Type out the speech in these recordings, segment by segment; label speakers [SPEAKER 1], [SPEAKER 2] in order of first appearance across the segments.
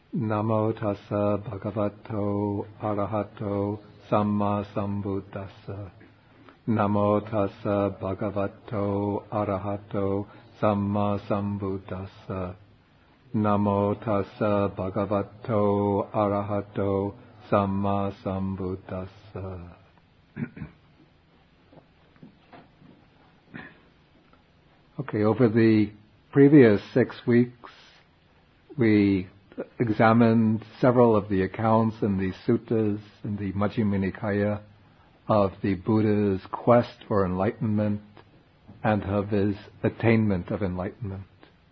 [SPEAKER 1] Namo tassa bhagavato arahato samma sambuddhassa. Namo tassa bhagavato arahato samma sambuddhassa. Namo tassa bhagavato arahato samma sambuddhassa. Okay, over the previous 6 weeks, we examined several of the accounts in the suttas in the Majjhima Nikaya of the Buddha's quest for enlightenment and of his attainment of enlightenment.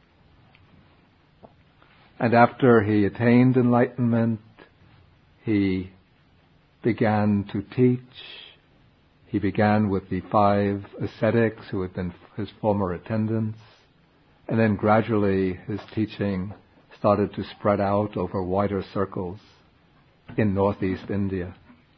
[SPEAKER 1] And after he attained enlightenment, he began to teach. He began with the 5 ascetics who had been his former attendants, and then gradually his teaching started to spread out over wider circles in northeast India.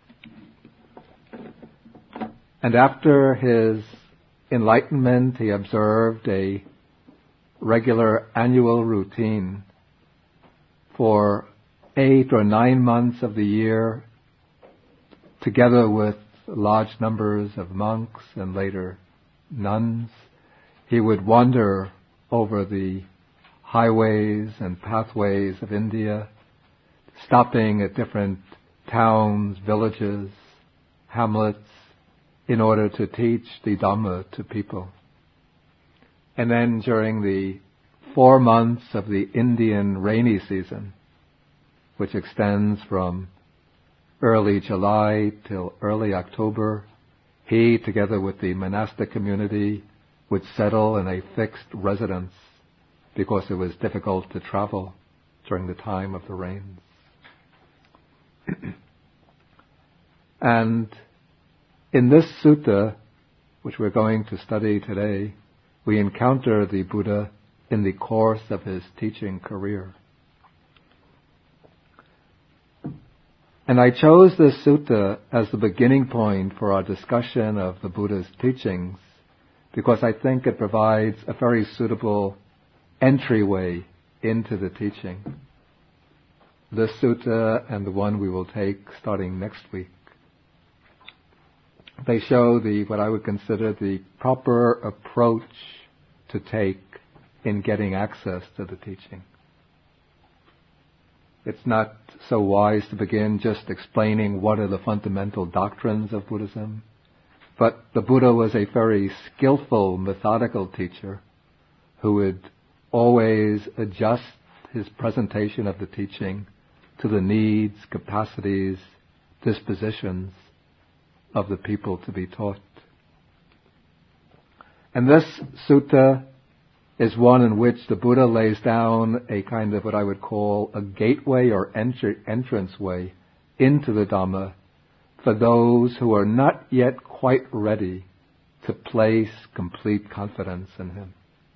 [SPEAKER 1] And after his enlightenment, he observed a regular annual routine for 8 or 9 months of the year, together with large numbers of monks and later nuns. He would wander over the highways and pathways of India, stopping at different towns, villages, hamlets, in order to teach the Dhamma to people. And then during the 4 months of the Indian rainy season, which extends from early July till early October, he, together with the monastic community, would settle in a fixed residence because it was difficult to travel during the time of the rains. And in this sutta, which we're going to study today, we encounter the Buddha in the course of his teaching career. And I chose this sutta as the beginning point for our discussion of the Buddha's teachings because I think it provides a very suitable entryway into the teaching. This sutta and the one we will take starting next week. They show what I would consider the proper approach to take in getting access to the teaching. It's not so wise to begin just explaining what are the fundamental doctrines of Buddhism, but the Buddha was a very skillful, methodical teacher who would always adjust his presentation of the teaching to the needs, capacities, dispositions of the people to be taught. And this sutta is one in which the Buddha lays down a kind of what I would call a gateway or entrance way into the Dhamma for those who are not yet quite ready to place complete confidence in him.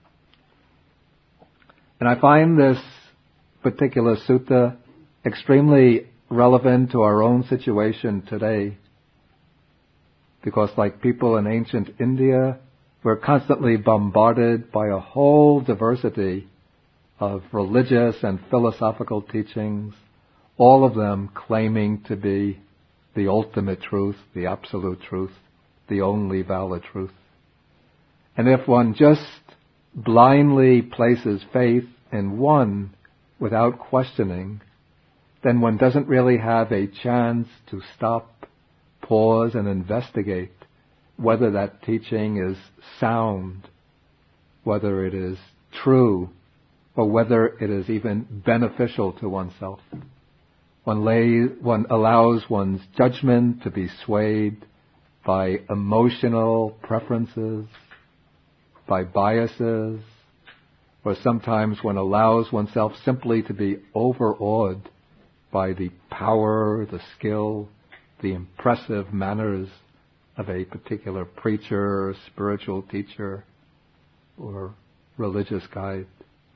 [SPEAKER 1] And I find this particular sutta extremely relevant to our own situation today, because like people in ancient India, we're constantly bombarded by a whole diversity of religious and philosophical teachings, all of them claiming to be the ultimate truth, the absolute truth, the only valid truth. And if one just blindly places faith in one without questioning, then one doesn't really have a chance to stop, pause, and investigate whether that teaching is sound, whether it is true, or whether it is even beneficial to oneself. One allows one's judgment to be swayed by emotional preferences, by biases, or sometimes one allows oneself simply to be overawed by the power, the skill, the impressive manners of a particular preacher, or spiritual teacher, or religious guide.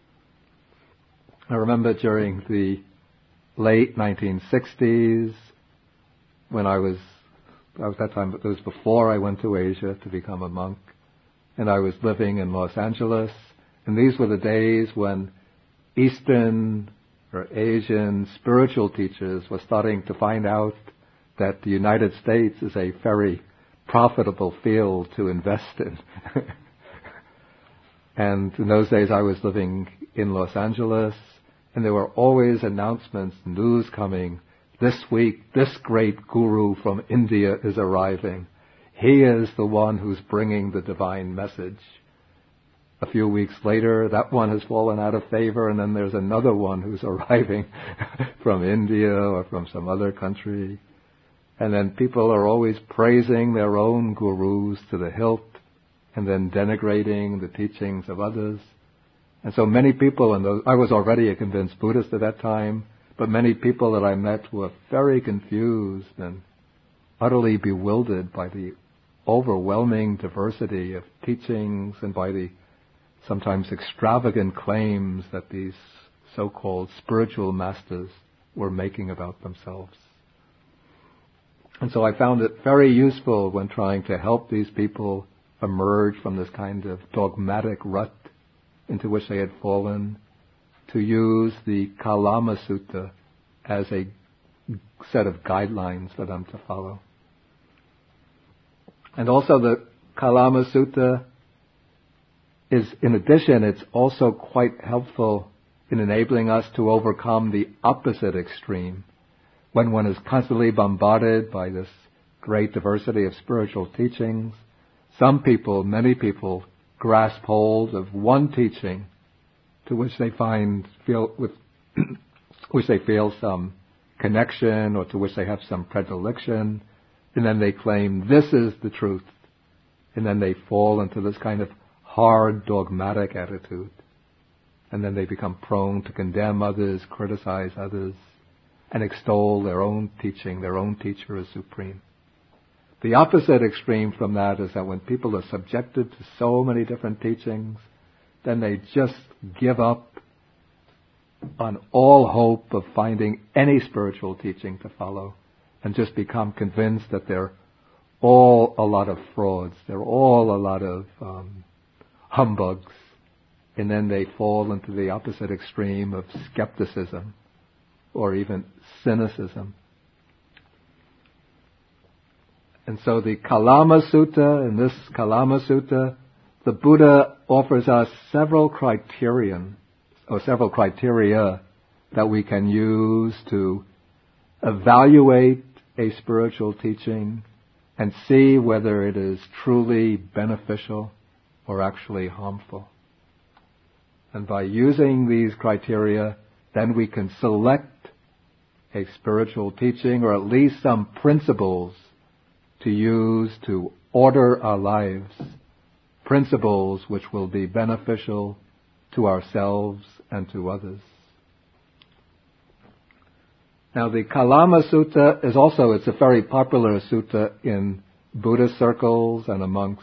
[SPEAKER 1] I remember during the late 1960s, when I was that time, it was before I went to Asia to become a monk, and I was living in Los Angeles, and these were the days when Eastern or Asian spiritual teachers were starting to find out that the United States is a very profitable field to invest in. And in those days I was living in Los Angeles, and there were always announcements, news coming. This week, this great guru from India is arriving. He is the one who's bringing the divine message. A few weeks later, that one has fallen out of favor, and then there's another one who's arriving from India or from some other country. And then people are always praising their own gurus to the hilt, and then denigrating the teachings of others. And so many people, I was already a convinced Buddhist at that time, but many people that I met were very confused and utterly bewildered by the overwhelming diversity of teachings and by the sometimes extravagant claims that these so-called spiritual masters were making about themselves. And so I found it very useful when trying to help these people emerge from this kind of dogmatic rut into which they had fallen, to use the Kalama Sutta as a set of guidelines for them to follow. And also the Kalama Sutta is, in addition, it's also quite helpful in enabling us to overcome the opposite extreme. When one is constantly bombarded by this great diversity of spiritual teachings, some people, many people, grasp hold of one teaching to which they which they feel some connection or to which they have some predilection, and then they claim this is the truth, and then they fall into this kind of hard dogmatic attitude, and then they become prone to condemn others, criticize others, and extol their own teaching, their own teacher as supreme. The opposite extreme from that is that when people are subjected to so many different teachings, then they just give up on all hope of finding any spiritual teaching to follow, and just become convinced that they're all a lot of frauds, they're all a lot of humbugs, and then they fall into the opposite extreme of skepticism or even cynicism. And so the Kalama Sutta, in this Kalama Sutta, the Buddha offers us several criteria that we can use to evaluate a spiritual teaching and see whether it is truly beneficial or actually harmful. And by using these criteria, then we can select a spiritual teaching, or at least some principles to use to order our lives, principles which will be beneficial to ourselves and to others. Now the Kalama Sutta is also, it's a very popular sutta in Buddhist circles and amongst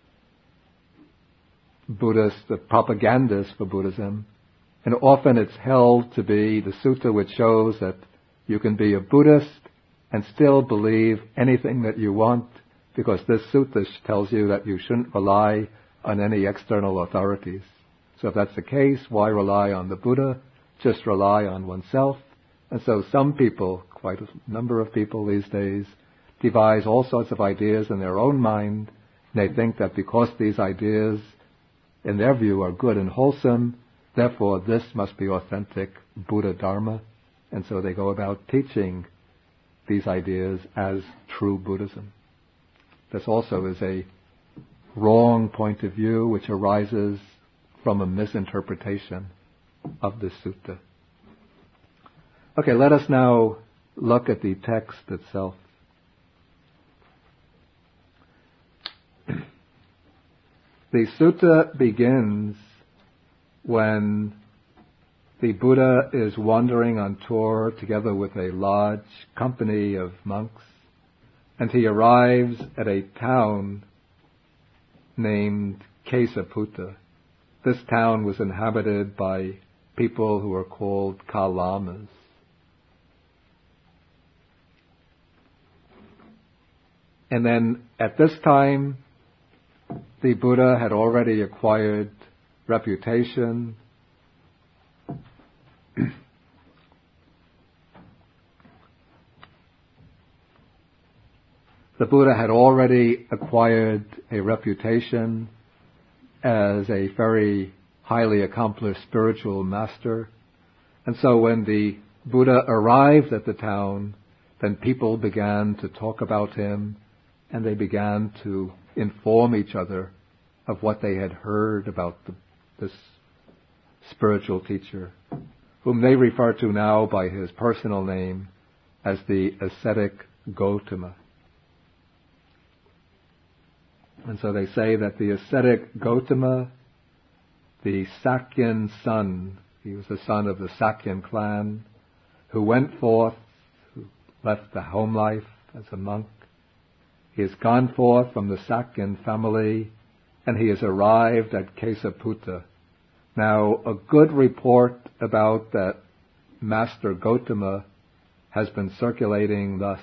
[SPEAKER 1] Buddhist propagandists for Buddhism, and often it's held to be the sutta which shows that you can be a Buddhist and still believe anything that you want, because this sutta tells you that you shouldn't rely on any external authorities. So if that's the case, why rely on the Buddha? Just rely on oneself. And so some people, quite a number of people these days, devise all sorts of ideas in their own mind, and they think that because these ideas, in their view, are good and wholesome, therefore this must be authentic Buddha Dharma. And so they go about teaching these ideas as true Buddhism. This also is a wrong point of view which arises from a misinterpretation of this sutta. Okay, let us now look at the text itself. The sutta begins when the Buddha is wandering on tour together with a large company of monks, and he arrives at a town named Kesaputta. This town was inhabited by people who were called Kalamas. And then at this time, the Buddha had already acquired reputation The Buddha had already acquired a reputation as a very highly accomplished spiritual master. And so when the Buddha arrived at the town, then people began to talk about him, and they began to inform each other of what they had heard about this spiritual teacher, whom they refer to now by his personal name as the ascetic Gotama. And so they say that the ascetic Gotama, the Sakyan son, he was the son of the Sakyan clan, who went forth, who left the home life as a monk. He has gone forth from the Sakyan family, and he has arrived at Kesaputta. Now, a good report about that Master Gotama has been circulating thus.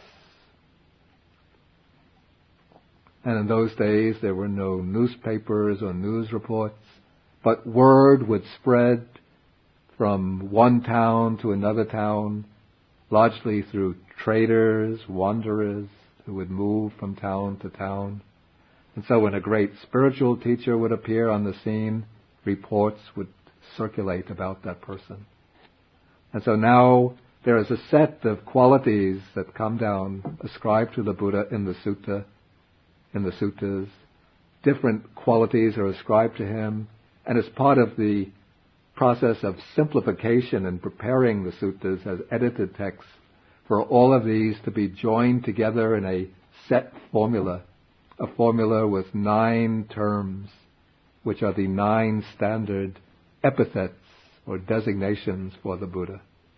[SPEAKER 1] And in those days, there were no newspapers or news reports, but word would spread from one town to another town, largely through traders, wanderers, who would move from town to town. And so when a great spiritual teacher would appear on the scene, reports would circulate about that person. And so now there is a set of qualities that come down, ascribed to the Buddha in the sutta, in the suttas. Different qualities are ascribed to him, and as part of the process of simplification and preparing the suttas as edited texts, for all of these to be joined together in a set formula, a formula with 9 terms, which are the 9 standard epithets or designations for the Buddha.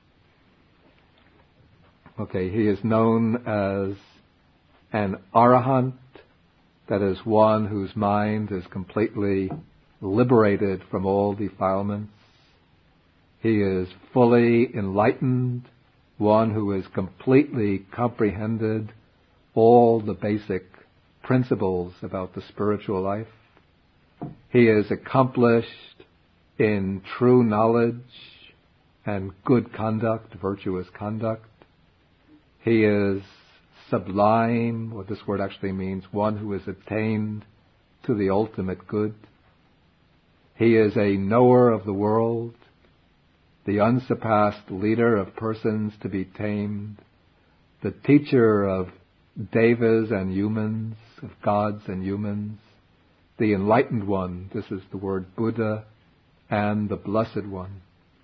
[SPEAKER 1] Okay, he is known as an arahant, that is one whose mind is completely liberated from all defilements. He is fully enlightened, one who has completely comprehended all the basic principles about the spiritual life. He is accomplished in true knowledge and good conduct, virtuous conduct. He is sublime, what this word actually means, one who has attained to the ultimate good. He is a knower of the world, the unsurpassed leader of persons to be tamed, the teacher of devas and humans, of gods and humans, the enlightened one, this is the word Buddha, and the Blessed One.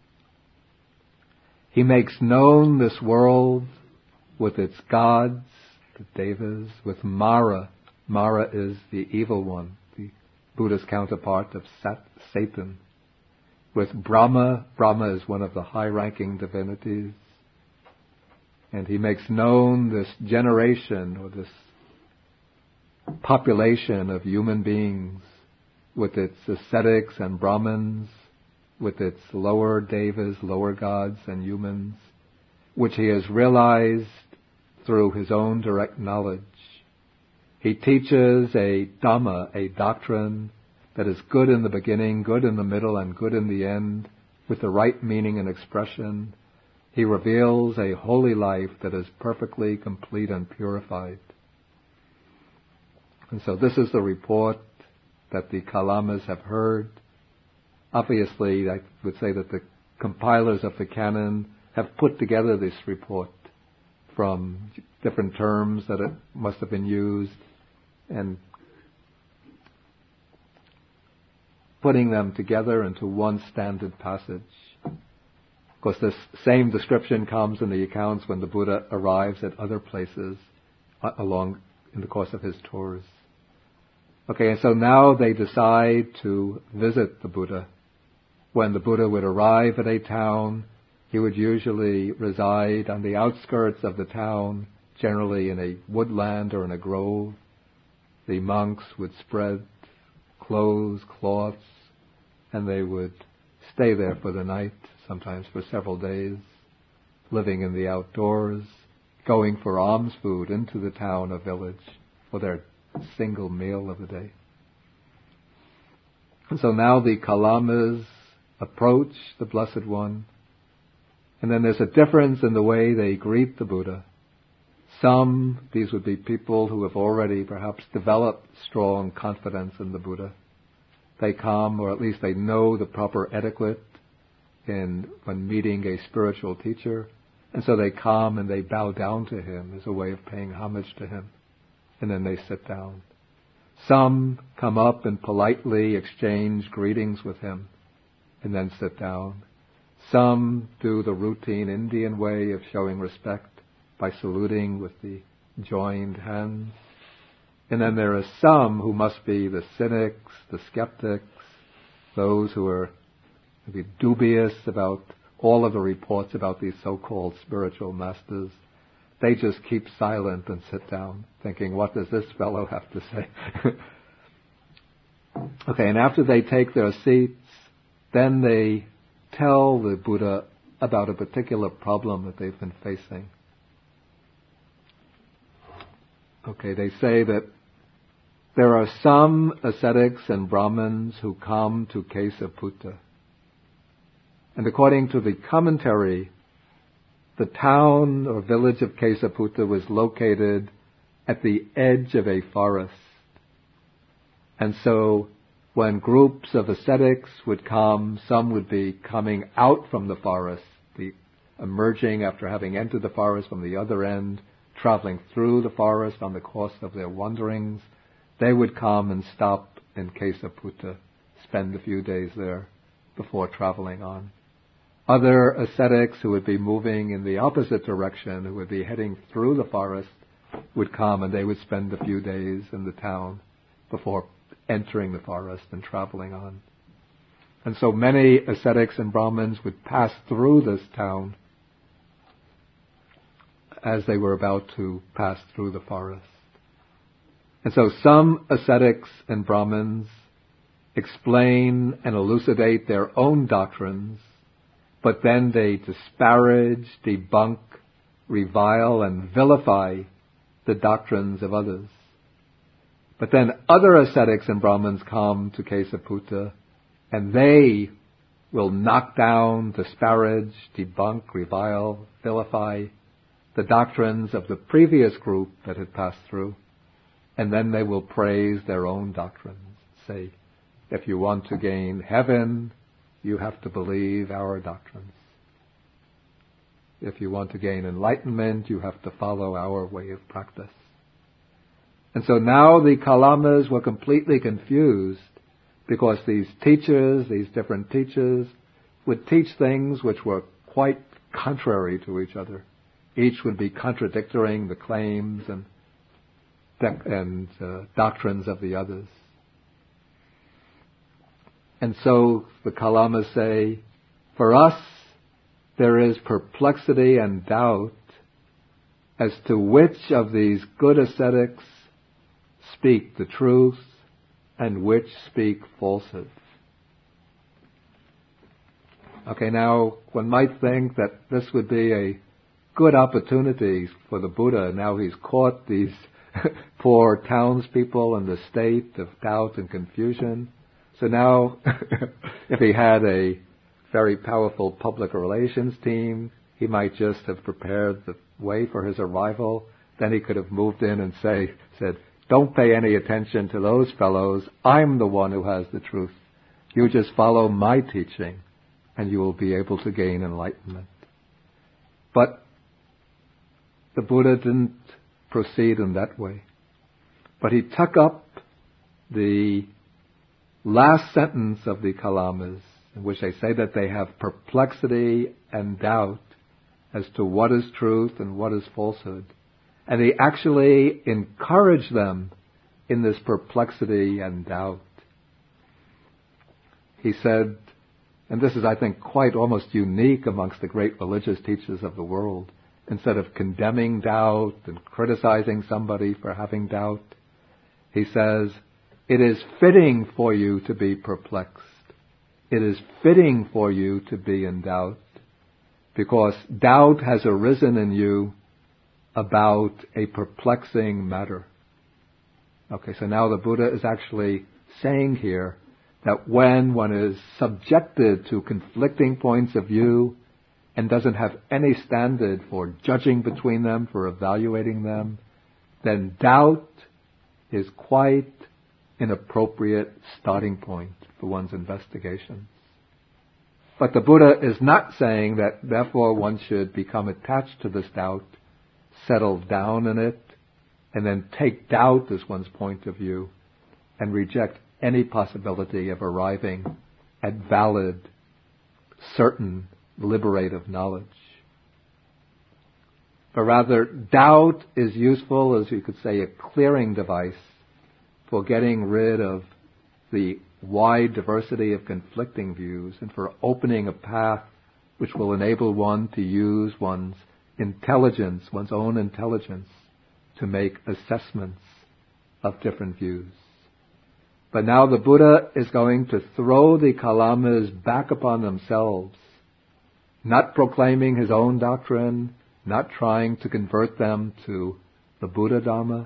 [SPEAKER 1] He makes known this world with its gods, the devas, with Mara. Mara is the evil one, the Buddha's counterpart of Satan. With Brahma, Brahma is one of the high-ranking divinities. And he makes known this generation, or this population of human beings, with its ascetics and Brahmins, with its lower devas, lower gods and humans, which he has realized through his own direct knowledge. He teaches a Dhamma, a doctrine that is good in the beginning, good in the middle, and good in the end, with the right meaning and expression. He reveals a holy life that is perfectly complete and purified. And so this is the report that the Kalamas have heard. Obviously, I would say that the compilers of the canon have put together this report from different terms that it must have been used and putting them together into one standard passage. Of course, this same description comes in the accounts when the Buddha arrives at other places along in the course of his tours. Okay, and so now they decide to visit the Buddha. When the Buddha would arrive at a town, he would usually reside on the outskirts of the town, generally in a woodland or in a grove. The monks would spread clothes, cloths, and they would stay there for the night, sometimes for several days, living in the outdoors, going for alms food into the town or village for their single meal of the day. And so now the Kalamas approach the Blessed One, and then there's a difference in the way they greet the Buddha. These would be people who have already perhaps developed strong confidence in the Buddha. They come, or at least they know the proper etiquette when meeting a spiritual teacher, and so they come and they bow down to him as a way of paying homage to him, and then they sit down. Some come up and politely exchange greetings with him, and then sit down. Some do the routine Indian way of showing respect by saluting with the joined hands. And then there are some who must be the cynics, the skeptics, those who are maybe dubious about all of the reports about these so-called spiritual masters. They just keep silent and sit down, thinking, what does this fellow have to say? Okay, and after they take their seats, then they tell the Buddha about a particular problem that they've been facing. Okay, they say that there are some ascetics and Brahmins who come to Kesaputta. And according to the commentary, the town or village of Kesaputta was located at the edge of a forest. And so when groups of ascetics would come, some would be coming out from the forest, emerging after having entered the forest from the other end, traveling through the forest on the course of their wanderings. They would come and stop in Kesaputta, spend a few days there before traveling on. Other ascetics who would be moving in the opposite direction, who would be heading through the forest, would come and they would spend a few days in the town before entering the forest and traveling on. And so many ascetics and Brahmins would pass through this town as they were about to pass through the forest. And so some ascetics and Brahmins explain and elucidate their own doctrines, but then they disparage, debunk, revile, and vilify the doctrines of others. But then other ascetics and Brahmins come to Kesaputta, and they will knock down, disparage, debunk, revile, vilify the doctrines of the previous group that had passed through, and then they will praise their own doctrines. Say, if you want to gain heaven, you have to believe our doctrines. If you want to gain enlightenment, you have to follow our way of practice. And so now the Kalamas were completely confused because these teachers, these different teachers, would teach things which were quite contrary to each other. Each would be contradicting the claims and doctrines of the others. And so the Kalamas say, for us, there is perplexity and doubt as to which of these good ascetics speak the truth and which speak falsehood. Okay, now one might think that this would be a good opportunity for the Buddha. Now he's caught these poor townspeople in the state of doubt and confusion. So now, if he had a very powerful public relations team, he might just have prepared the way for his arrival. Then he could have moved in and said, don't pay any attention to those fellows. I'm the one who has the truth. You just follow my teaching, and you will be able to gain enlightenment. But the Buddha didn't proceed in that way. But he took up the last sentence of the Kalamas, in which they say that they have perplexity and doubt as to what is truth and what is falsehood. And he actually encouraged them in this perplexity and doubt. He said, and this is, I think, quite almost unique amongst the great religious teachers of the world, instead of condemning doubt and criticizing somebody for having doubt, he says, it is fitting for you to be perplexed. It is fitting for you to be in doubt, because doubt has arisen in you about a perplexing matter. Okay, so now the Buddha is actually saying here that when one is subjected to conflicting points of view, and doesn't have any standard for judging between them, for evaluating them, then doubt is quite an appropriate starting point for one's investigations. But the Buddha is not saying that therefore one should become attached to this doubt, settle down in it, and then take doubt as one's point of view and reject any possibility of arriving at valid, certain, liberative knowledge. But rather, doubt is useful as, you could say, a clearing device for getting rid of the wide diversity of conflicting views and for opening a path which will enable one to use one's intelligence, one's own intelligence, to make assessments of different views. But now the Buddha is going to throw the Kalamas back upon themselves, not proclaiming his own doctrine, not trying to convert them to the Buddha Dharma,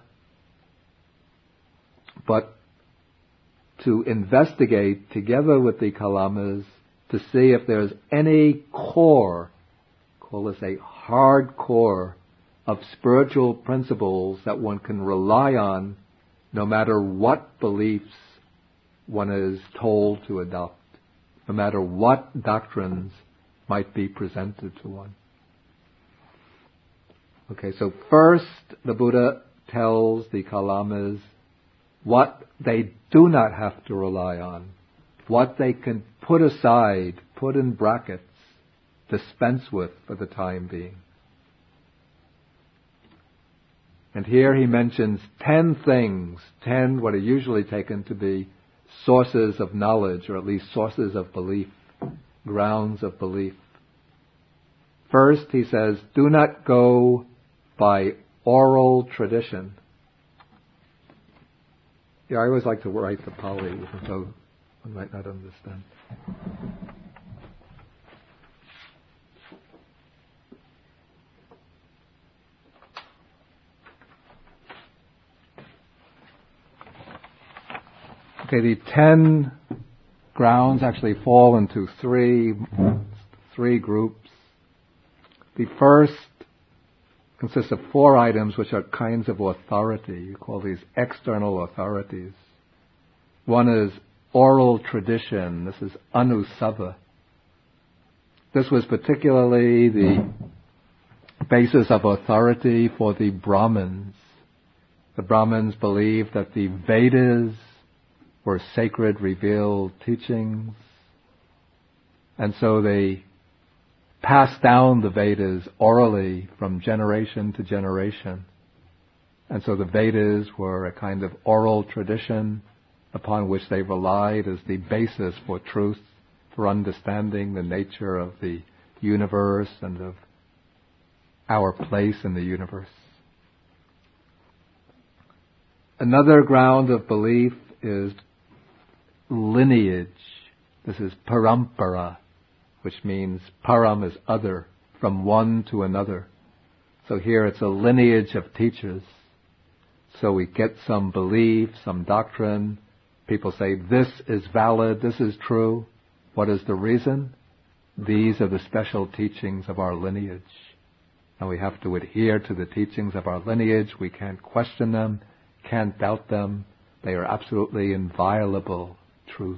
[SPEAKER 1] but to investigate together with the Kalamas to see if there's any core, call this a hard core, of spiritual principles that one can rely on no matter what beliefs one is told to adopt, no matter what doctrines might be presented to one. Okay, so first the Buddha tells the Kalamas what they do not have to rely on, what they can put aside, put in brackets, dispense with for the time being. And here he mentions 10 things, 10 what are usually taken to be sources of knowledge, or at least sources of belief, grounds of belief. First, he says, do not go by oral tradition. Yeah, I always like to write the Pali, even though one might not understand. Okay, the 10 grounds actually fall into three groups. The first consists of 4 items which are kinds of authority. You call these external authorities. One is oral tradition. This is anusava. This was particularly the basis of authority for the Brahmins. The Brahmins believed that the Vedas were sacred, revealed teachings, and so they passed down the Vedas orally from generation to generation. And so the Vedas were a kind of oral tradition upon which they relied as the basis for truth, for understanding the nature of the universe and of our place in the universe. Another ground of belief is lineage. This is parampara, which means param is other, from one to another. So here it's a lineage of teachers. So we get some belief, some doctrine. People say, this is valid, this is true. What is the reason? These are the special teachings of our lineage. And we have to adhere to the teachings of our lineage. We can't question them, can't doubt them. They are absolutely inviolable truths.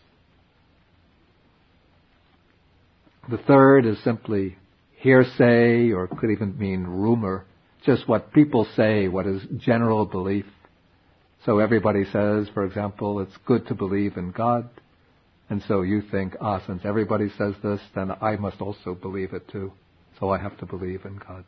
[SPEAKER 1] The third is simply hearsay, or could even mean rumor, just what people say, what is general belief. So everybody says, for example, it's good to believe in God, and so you think, since everybody says this, then I must also believe it too, so I have to believe in God.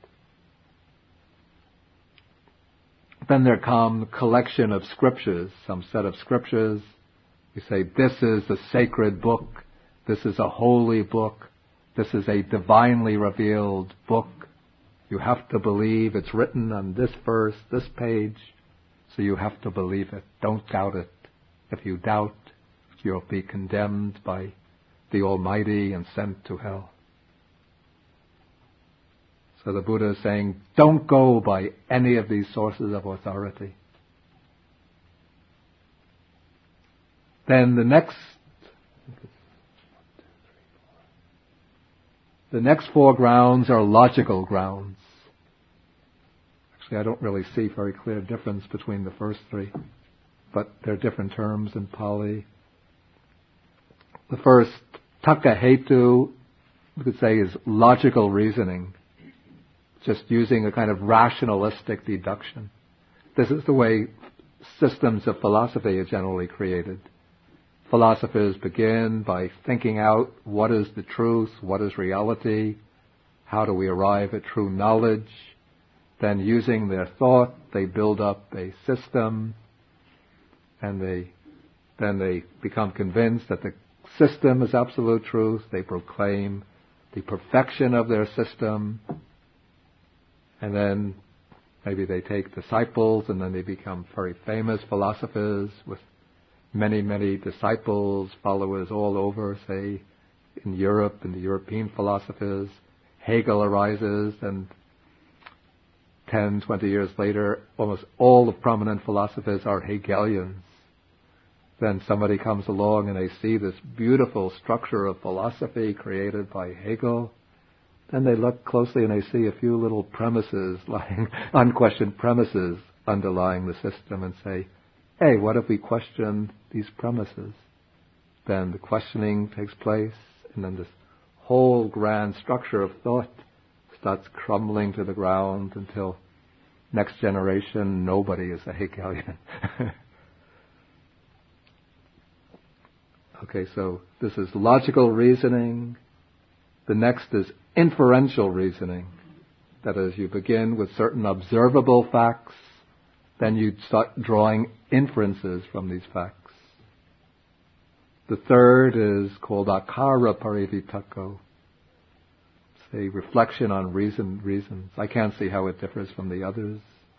[SPEAKER 1] Then there come a collection of scriptures, some set of scriptures. You say, this is a sacred book, this is a holy book, this is a divinely revealed book. You have to believe it's written on this verse, this page, so you have to believe it. Don't doubt it. If you doubt, you'll be condemned by the Almighty and sent to hell. So the Buddha is saying, don't go by any of these sources of authority. Then the The next four grounds are logical grounds. Actually, I don't really see very clear difference between the first three, but they're different terms in Pali. The first, taka hetu, we could say, is logical reasoning, just using a kind of rationalistic deduction. This is the way systems of philosophy are generally created. Philosophers begin by thinking out what is the truth, what is reality, how do we arrive at true knowledge. Then using their thought, they build up a system, and then they become convinced that the system is absolute truth. They proclaim the perfection of their system, and then maybe they take disciples, and then they become very famous philosophers with many, many disciples, followers all over, say, in Europe, and the European philosophers. Hegel arises, and 10, 20 years later, almost all the prominent philosophers are Hegelians. Then somebody comes along and they see this beautiful structure of philosophy created by Hegel. Then they look closely and they see a few little premises, unquestioned premises underlying the system, and say, hey, what if we question these premises? Then the questioning takes place, and then this whole grand structure of thought starts crumbling to the ground until next generation, nobody is a Hegelian. Okay, so this is logical reasoning. The next is inferential reasoning. That is, you begin with certain observable facts, then you start drawing inferences from these facts. The third is called akara parivitako. It's a reflection on reasons. I can't see how it differs from the others.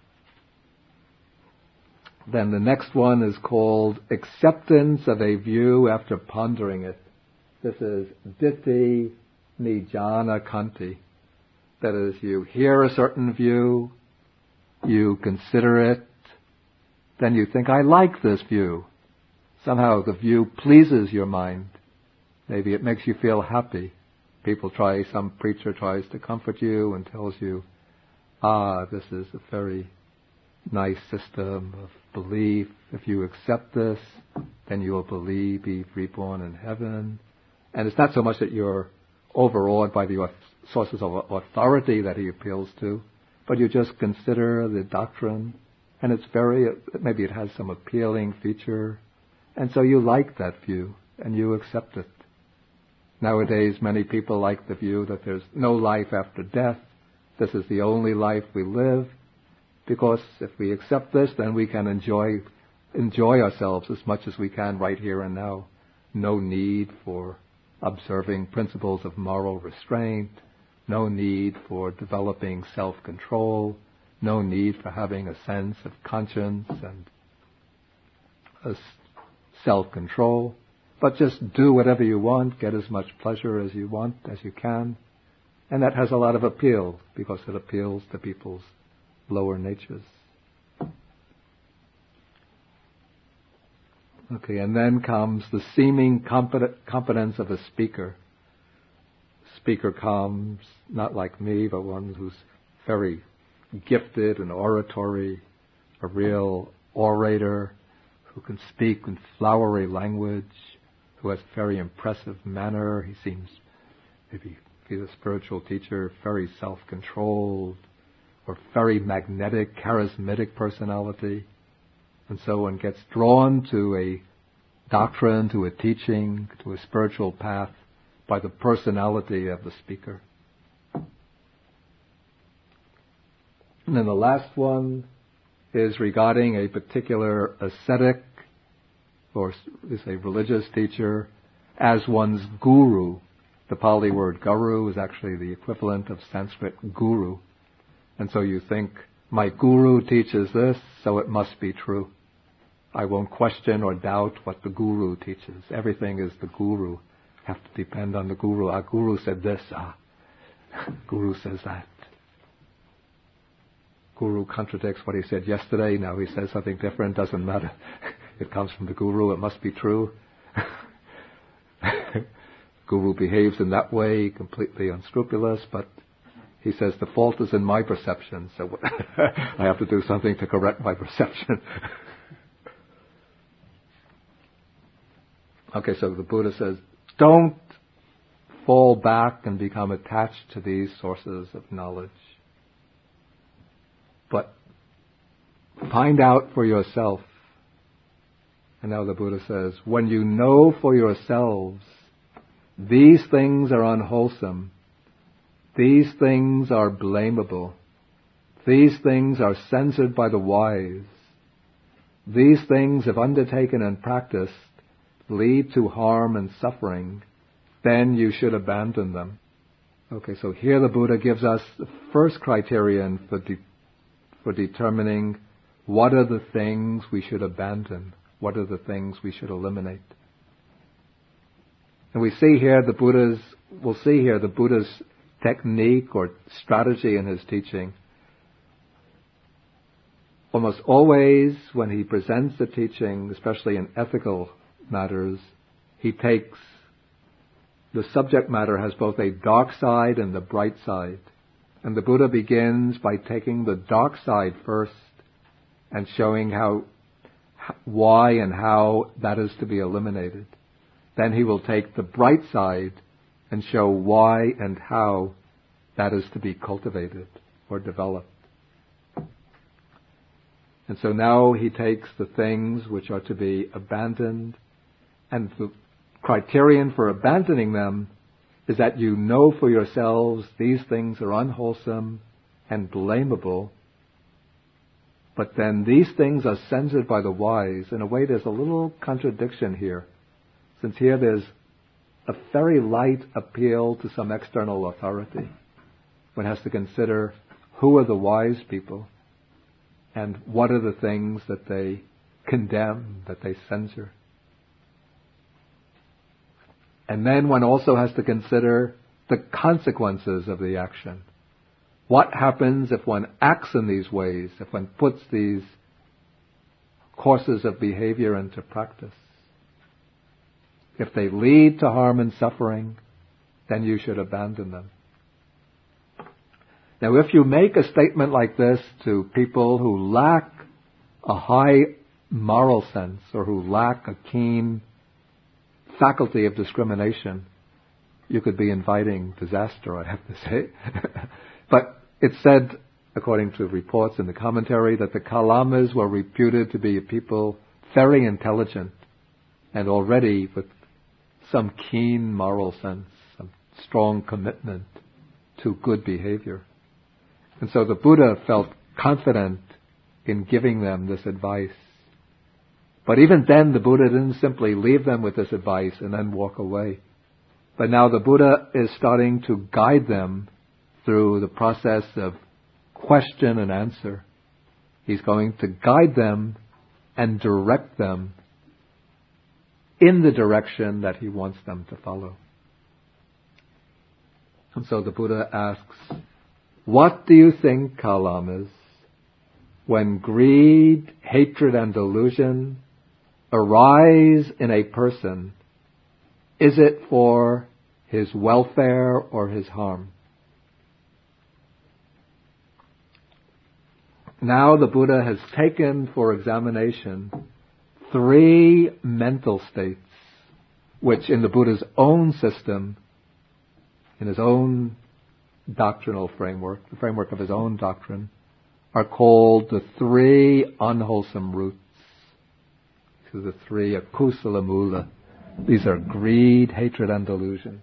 [SPEAKER 1] Then the next one is called acceptance of a view after pondering it. This is ditti nijana kanti. That is, you hear a certain view, you consider it, then you think, I like this view. Somehow the view pleases your mind. Maybe it makes you feel happy. Some preacher tries to comfort you and tells you, this is a very nice system of belief. If you accept this, then you will be reborn in heaven. And it's not so much that you're overawed by the sources of authority that he appeals to, but you just consider the doctrine, and maybe it has some appealing feature, and so you like that view, and you accept it. Nowadays, many people like the view that there's no life after death. This is the only life we live, because if we accept this, then we can enjoy ourselves as much as we can right here and now. No need for observing principles of moral restraint, no need for developing self-control, no need for having a sense of conscience and self-control, but just do whatever you want, get as much pleasure as you want, as you can, and that has a lot of appeal because it appeals to people's lower natures. Okay, and then comes the seeming competence of a speaker. Speaker comes not like me, but one who's very gifted in oratory, a real orator who can speak in flowery language, who has very impressive manner. He seems, maybe if he's a spiritual teacher, very self-controlled, or very magnetic, charismatic personality. And so one gets drawn to a doctrine, to a teaching, to a spiritual path by the personality of the speaker. And then the last one is regarding a particular ascetic, or is a religious teacher, as one's guru. The Pali word guru is actually the equivalent of Sanskrit guru. And so you think, my guru teaches this, so it must be true. I won't question or doubt what the guru teaches. Everything is the guru. Have to depend on the guru. Our guru said this. Guru says that. Guru contradicts what he said yesterday. Now he says something different. Doesn't matter. It comes from the guru. It must be true. guru behaves in that way, completely unscrupulous, but he says the fault is in my perception, so I have to do something to correct my perception. Okay, so the Buddha says, don't fall back and become attached to these sources of knowledge, but find out for yourself. And now the Buddha says, when you know for yourselves, these things are unwholesome, these things are blamable, these things are censored by the wise, these things, if undertaken and practiced, lead to harm and suffering, then you should abandon them. Okay, so here the Buddha gives us the first criterion for determining what are the things we should abandon, what are the things we should eliminate. And we'll see here the Buddha's technique or strategy in his teaching. Almost always when he presents the teaching, especially in ethical matters, he takes the subject matter has both a dark side and a bright side. And the Buddha begins by taking the dark side first and showing why and how that is to be eliminated. Then he will take the bright side and show why and how that is to be cultivated or developed. And so now he takes the things which are to be abandoned, and the criterion for abandoning them is that you know for yourselves these things are unwholesome and blamable, but then these things are censored by the wise. In a way, there's a little contradiction here, since here there's a very light appeal to some external authority. One has to consider who are the wise people and what are the things that they condemn, that they censor. And then one also has to consider the consequences of the action. What happens if one acts in these ways, if one puts these courses of behavior into practice? If they lead to harm and suffering, then you should abandon them. Now, if you make a statement like this to people who lack a high moral sense or who lack a keen faculty of discrimination, you could be inviting disaster, I have to say. But it's said, according to reports in the commentary, that the Kalamas were reputed to be a people very intelligent and already with some keen moral sense, some strong commitment to good behavior. And so the Buddha felt confident in giving them this advice. But even then, the Buddha didn't simply leave them with this advice and then walk away. But now the Buddha is starting to guide them through the process of question and answer. He's going to guide them and direct them in the direction that he wants them to follow. And so the Buddha asks, what do you think, Kalamas, when greed, hatred, and delusion arise in a person, is it for his welfare or his harm? Now the Buddha has taken for examination 3 mental states, which in the Buddha's own system, in his own doctrinal framework, the framework of his own doctrine, are called the 3 unwholesome roots. These are the 3 akusala mula. These are greed, hatred, and delusion.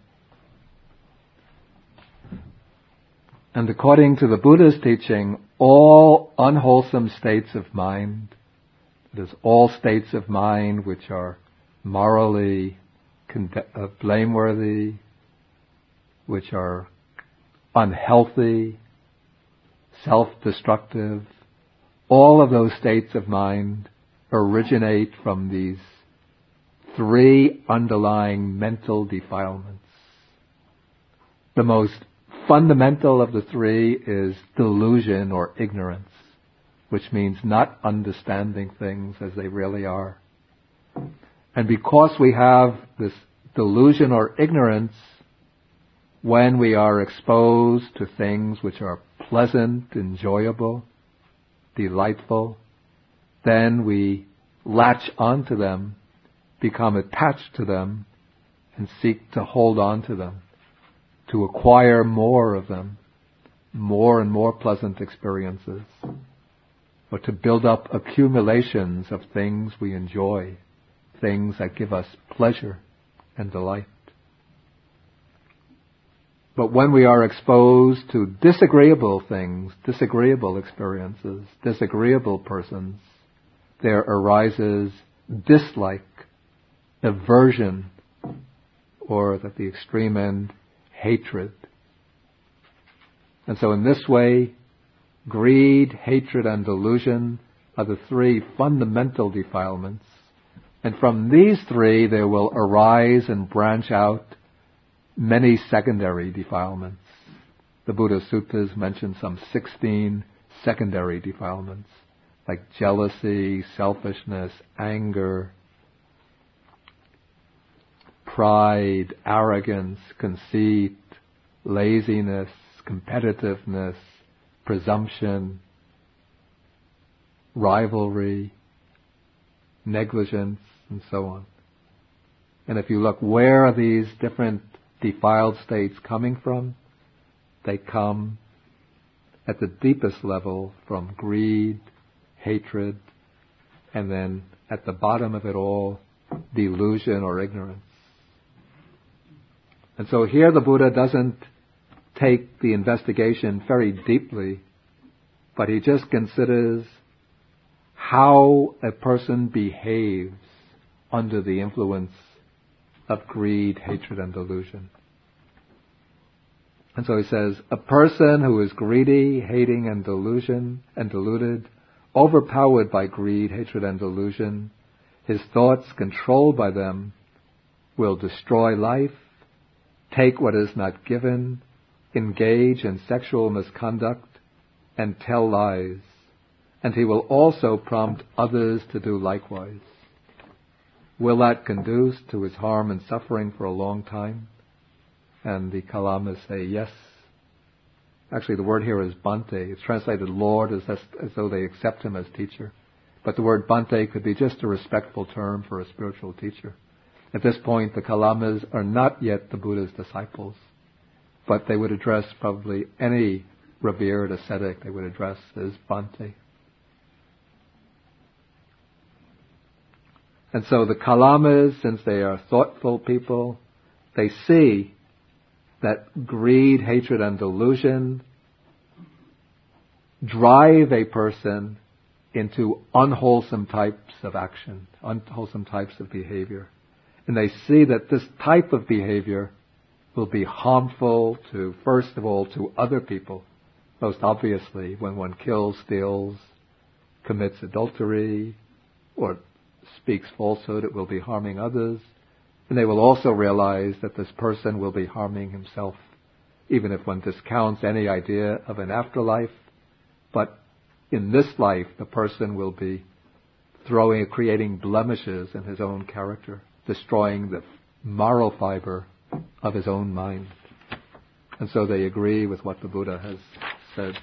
[SPEAKER 1] And according to the Buddha's teaching, all unwholesome states of mind, that is, all states of mind which are morally blameworthy, which are unhealthy, self-destructive, all of those states of mind originate from these 3 underlying mental defilements. The most fundamental of the 3 is delusion or ignorance, which means not understanding things as they really are. And because we have this delusion or ignorance, when we are exposed to things which are pleasant, enjoyable, delightful, then we latch onto them, become attached to them, and seek to hold on to them, to acquire more of them, more and more pleasant experiences, or to build up accumulations of things we enjoy, things that give us pleasure and delight. But when we are exposed to disagreeable things, disagreeable experiences, disagreeable persons, there arises dislike, aversion, or at the extreme end, hatred. And so in this way, greed, hatred, and delusion are the three fundamental defilements. And from these three there will arise and branch out many secondary defilements. The Buddha's suttas mention some 16 secondary defilements, like jealousy, selfishness, anger, pride, arrogance, conceit, laziness, competitiveness, presumption, rivalry, negligence, and so on. And if you look, where are these different defiled states coming from? They come at the deepest level from greed, hatred, and then at the bottom of it all, delusion or ignorance. And so here the Buddha doesn't take the investigation very deeply, but he just considers how a person behaves under the influence of greed, hatred, and delusion. And so he says, a person who is greedy, hating, and deluded, overpowered by greed, hatred, and delusion, his thoughts controlled by them, will destroy life, take what is not given, engage in sexual misconduct, and tell lies. And he will also prompt others to do likewise. Will that conduce to his harm and suffering for a long time? And the Kalamas say yes. Actually, the word here is Bhante. It's translated Lord as though they accept him as teacher. But the word Bhante could be just a respectful term for a spiritual teacher. At this point, the Kalamas are not yet the Buddha's disciples, but they would address probably any revered ascetic they would address as Bhante. And so the Kalamas, since they are thoughtful people, they see that greed, hatred, and delusion drive a person into unwholesome types of action, unwholesome types of behavior. And they see that this type of behavior will be harmful to, first of all, to other people. Most obviously, when one kills, steals, commits adultery, or speaks falsehood, it will be harming others. And they will also realize that this person will be harming himself, even if one discounts any idea of an afterlife. But in this life, the person will be creating blemishes in his own character, destroying the moral fiber of his own mind. And so they agree with what the Buddha has said.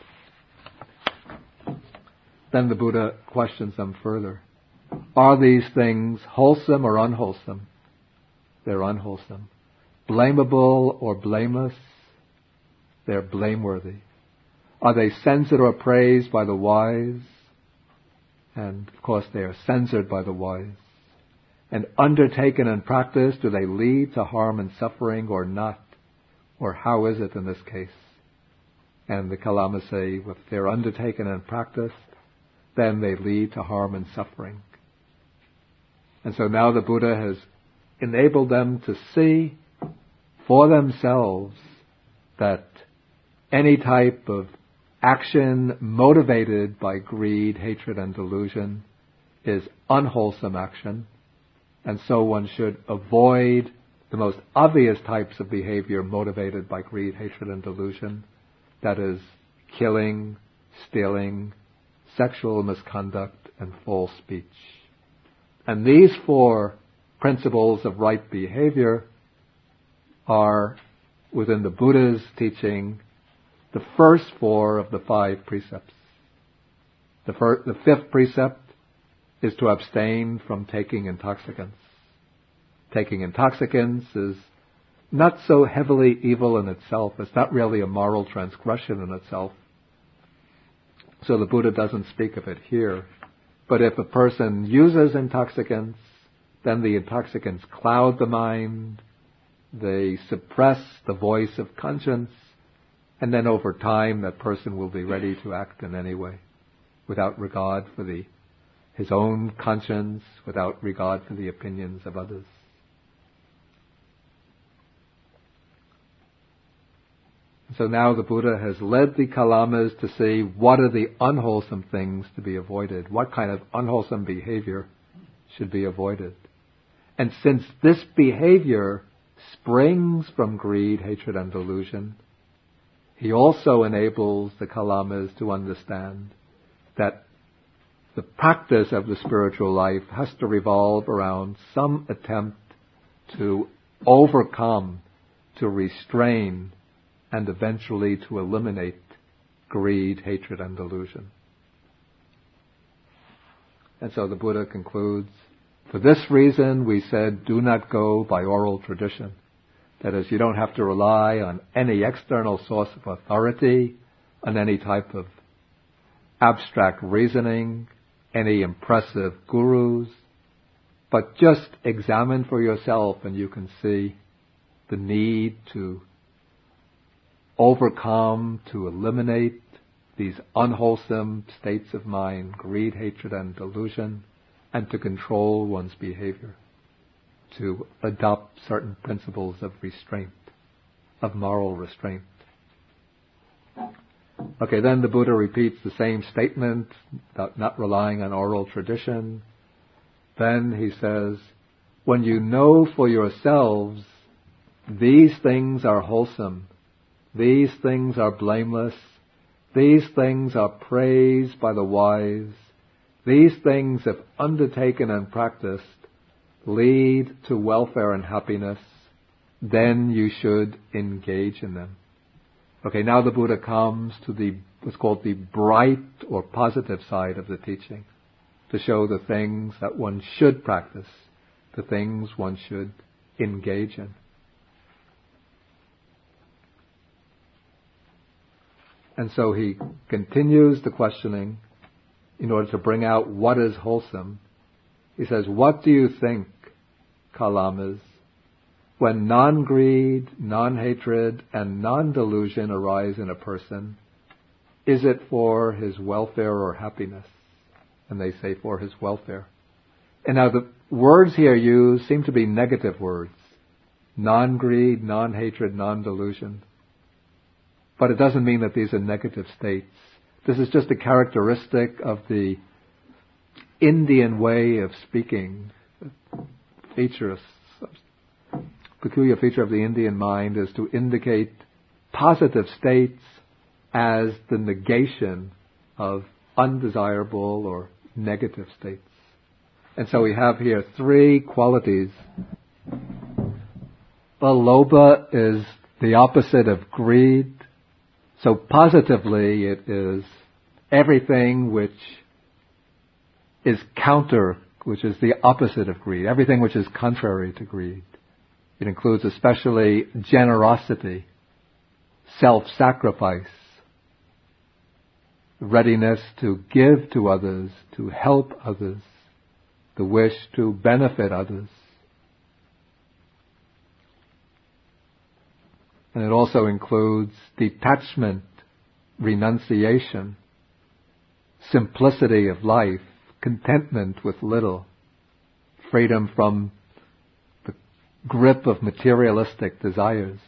[SPEAKER 1] Then the Buddha questions them further. Are these things wholesome or unwholesome? They're unwholesome. Blamable or blameless? They're blameworthy. Are they censored or praised by the wise? And of course they are censored by the wise. And undertaken and practiced, do they lead to harm and suffering or not? Or how is it in this case? And the Kalamas say, if they're undertaken and practiced, then they lead to harm and suffering. And so now the Buddha has enabled them to see for themselves that any type of action motivated by greed, hatred, and delusion is unwholesome action. And so one should avoid the most obvious types of behavior motivated by greed, hatred, and delusion. That is killing, stealing, sexual misconduct, and false speech. And these four principles of right behavior are, within the Buddha's teaching, the first 4 of the 5 precepts. The 5th precept is to abstain from taking intoxicants. Taking intoxicants is not so heavily evil in itself. It's not really a moral transgression in itself. So the Buddha doesn't speak of it here. But if a person uses intoxicants, then the intoxicants cloud the mind, they suppress the voice of conscience, and then over time that person will be ready to act in any way, without regard for his own conscience, without regard for the opinions of others. So now the Buddha has led the Kalamas to see what are the unwholesome things to be avoided, what kind of unwholesome behavior should be avoided. And since this behavior springs from greed, hatred, and delusion, he also enables the Kalamas to understand that the practice of the spiritual life has to revolve around some attempt to overcome, to restrain, and eventually to eliminate greed, hatred, and delusion. And so the Buddha concludes, for this reason we said, do not go by oral tradition. That is, you don't have to rely on any external source of authority, on any type of abstract reasoning, any impressive gurus, but just examine for yourself and you can see the need to overcome, to eliminate these unwholesome states of mind, greed, hatred, and delusion, and to control one's behavior, to adopt certain principles of restraint, of moral restraint. Okay, then the Buddha repeats the same statement about not relying on oral tradition. Then he says, when you know for yourselves these things are wholesome, these things are blameless, these things are praised by the wise, these things, if undertaken and practiced, lead to welfare and happiness, then you should engage in them. Okay, now the Buddha comes to what's called the bright or positive side of the teaching, to show the things that one should practice, the things one should engage in. And so he continues the questioning in order to bring out what is wholesome. He says, what do you think, Kalamas, when non-greed, non-hatred, and non-delusion arise in a person, is it for his welfare or happiness? And they say for his welfare. And now the words here used seem to be negative words. Non-greed, non-hatred, non-delusion. But it doesn't mean that these are negative states. This is just a characteristic of the Indian way of speaking. Peculiar feature of the Indian mind is to indicate positive states as the negation of undesirable or negative states. And so we have here 3 qualities. Lobha is the opposite of greed. So positively it is everything which is counter, which is the opposite of greed, everything which is contrary to greed. It includes especially generosity, self-sacrifice, readiness to give to others, to help others, the wish to benefit others. And it also includes detachment, renunciation, simplicity of life, contentment with little, freedom from the grip of materialistic desires.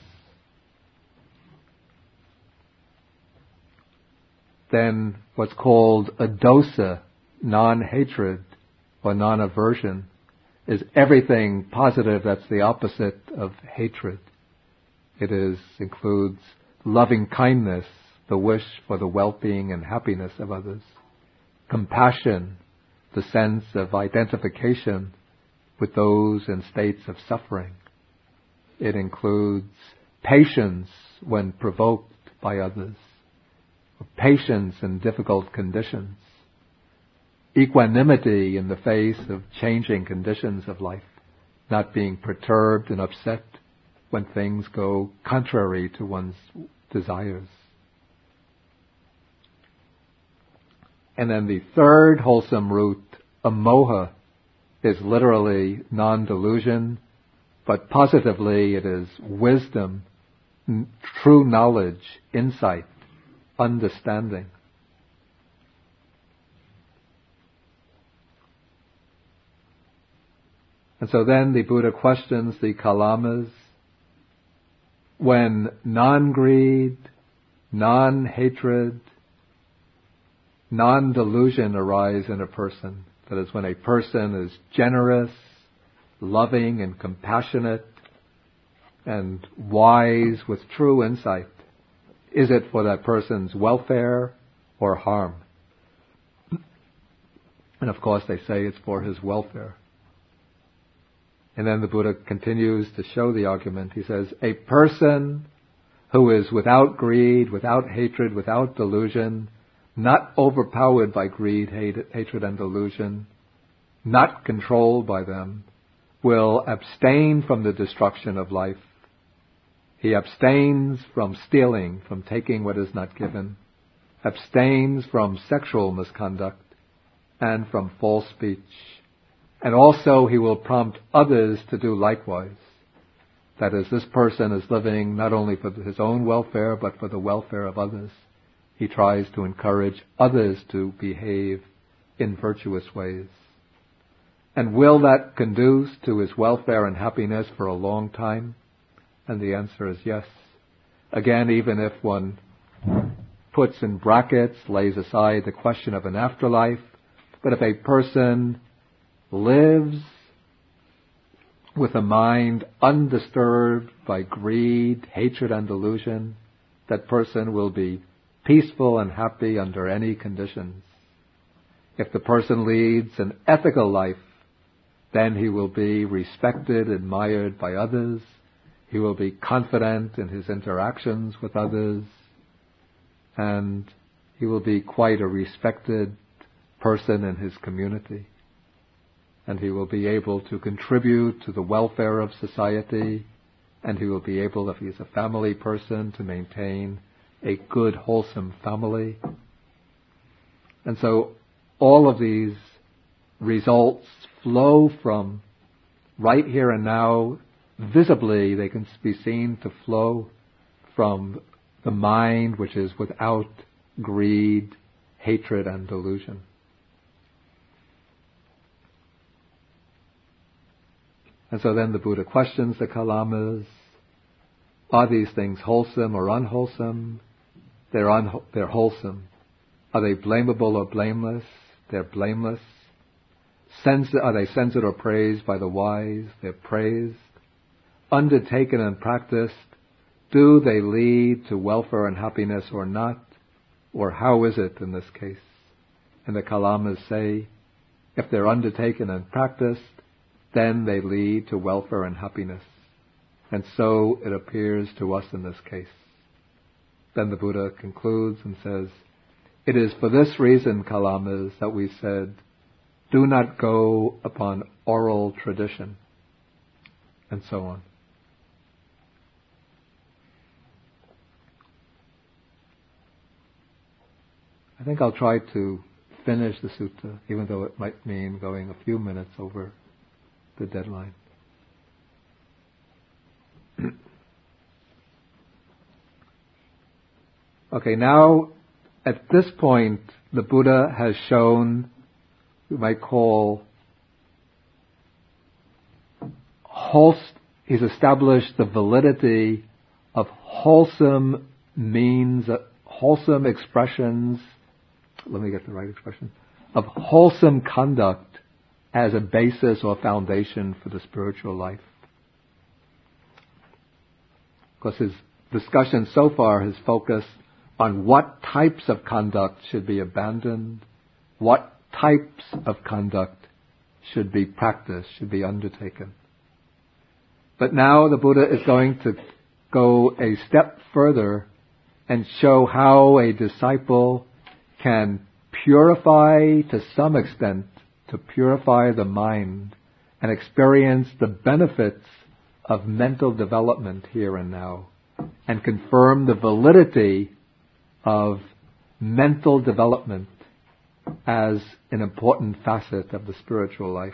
[SPEAKER 1] Then what's called adosa, non-hatred or non-aversion, is everything positive that's the opposite of hatred. It includes loving kindness, the wish for the well-being and happiness of others, compassion, the sense of identification with those in states of suffering, It includes patience when provoked by others, patience in difficult conditions, equanimity in the face of changing conditions of life, not being perturbed and upset when things go contrary to one's desires. And then the third wholesome root, amoha, is literally non-delusion, but positively it is wisdom, true knowledge, insight, understanding. And so then the Buddha questions the kalamas, when non-greed, non-hatred, non-delusion arise in a person, that is, when a person is generous, loving and compassionate, and wise with true insight, is it for that person's welfare or harm? And of course they say it's for his welfare. And then the Buddha continues to show the argument. He says, a person who is without greed, without hatred, without delusion, not overpowered by greed, hatred, and delusion, not controlled by them, will abstain from the destruction of life. He abstains from stealing, from taking what is not given, abstains from sexual misconduct, and from false speech. And also he will prompt others to do likewise. That is, this person is living not only for his own welfare, but for the welfare of others. He tries to encourage others to behave in virtuous ways. And will that conduce to his welfare and happiness for a long time? And the answer is yes. Again, even if one puts in brackets, lays aside the question of an afterlife, but if a person lives with a mind undisturbed by greed, hatred, and delusion, that person will be peaceful and happy under any conditions. If the person leads an ethical life, then he will be respected, admired by others. He will be confident in his interactions with others, and he will be quite a respected person in his community. And he will be able to contribute to the welfare of society, and he will be able, if he is a family person, to maintain a good, wholesome family. And so all of these results flow from right here and now. Visibly, they can be seen to flow from the mind which is without greed, hatred, and delusion. And so then the Buddha questions the kalamas, are these things wholesome or unwholesome? They're wholesome. Are they blamable or blameless? They're blameless. Are they censored or praised by the wise? They're praised. Undertaken and practiced, do they lead to welfare and happiness or not? Or how is it in this case? And the kalamas say, if they're undertaken and practiced, then they lead to welfare and happiness. And so it appears to us in this case. Then the Buddha concludes and says, it is for this reason, kalamas, that we said, do not go upon oral tradition, and so on. I think I'll try to finish the sutta, even though it might mean going a few minutes over the deadline. Okay, now at this point, the Buddha has shown, we might call, he's established the validity of wholesome means, wholesome expressions, let me get the right expression, of wholesome conduct as a basis or foundation for the spiritual life. Because his discussion so far has focused on what types of conduct should be abandoned, what types of conduct should be practiced, should be undertaken. But now the Buddha is going to go a step further and show how a disciple can purify to some extent, to purify the mind and experience the benefits of mental development here and now, and confirm the validity of mental development as an important facet of the spiritual life.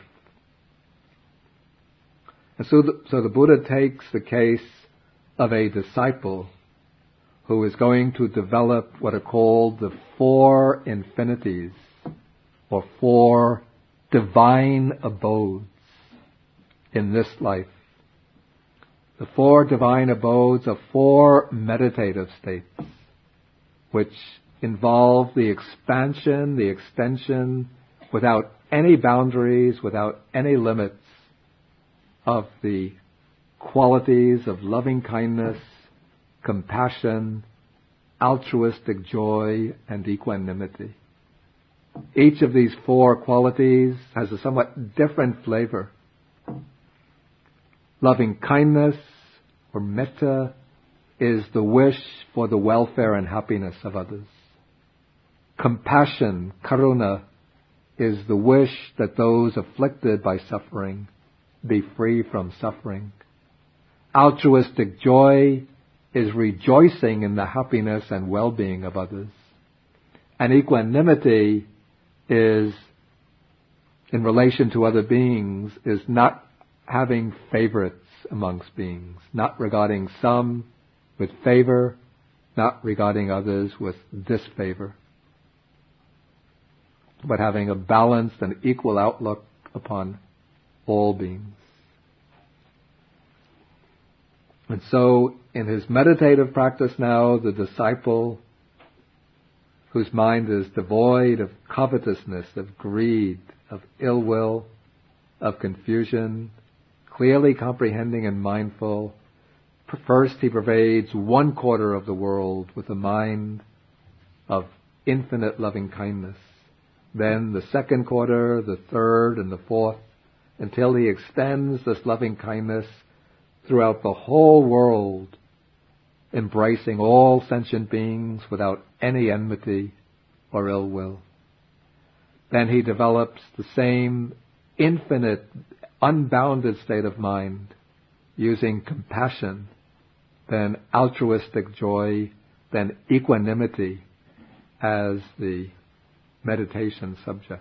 [SPEAKER 1] And so the Buddha takes the case of a disciple who is going to develop what are called the 4 infinities, or 4 divine abodes in this life. The 4 divine abodes are 4 meditative states, which involve the expansion, the extension, without any boundaries, without any limits, of the qualities of loving kindness, compassion, altruistic joy, and equanimity. Each of these 4 qualities has a somewhat different flavor. Loving kindness, or metta, is the wish for the welfare and happiness of others. Compassion, karuna, is the wish that those afflicted by suffering be free from suffering. Altruistic joy is rejoicing in the happiness and well-being of others. And equanimity is, in relation to other beings, is not having favorites amongst beings, not regarding some with favor, not regarding others with disfavor, but having a balanced and equal outlook upon all beings. And so, in his meditative practice now, the disciple whose mind is devoid of covetousness, of greed, of ill will, of confusion, clearly comprehending and mindful, first he pervades 1/4 of the world with a mind of infinite loving kindness. Then the 2nd quarter, the 3rd, and the 4th, until he extends this loving kindness throughout the whole world, embracing all sentient beings without any enmity or ill will. Then he develops the same infinite, unbounded state of mind, using compassion, then altruistic joy, then equanimity as the meditation subject.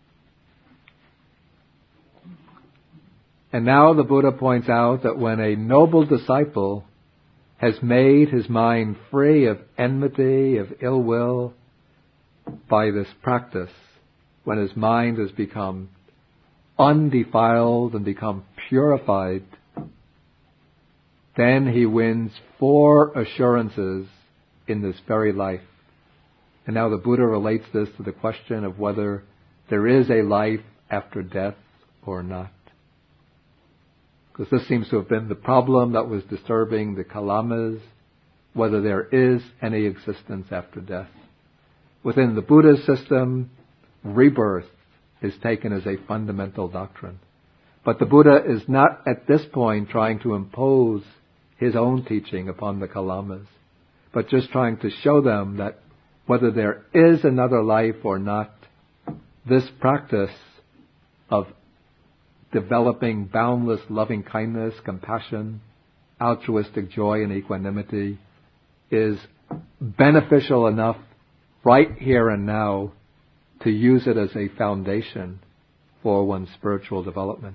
[SPEAKER 1] And now the Buddha points out that when a noble disciple has made his mind free of enmity, of ill will, by this practice, when his mind has become undefiled and become purified, then he wins 4 assurances in this very life. And now the Buddha relates this to the question of whether there is a life after death or not. Because this seems to have been the problem that was disturbing the Kalamas, whether there is any existence after death. Within the Buddha's system, rebirth is taken as a fundamental doctrine. But the Buddha is not at this point trying to impose his own teaching upon the Kalamas, but just trying to show them that whether there is another life or not, this practice of developing boundless loving kindness, compassion, altruistic joy, and equanimity is beneficial enough right here and now to use it as a foundation for one's spiritual development.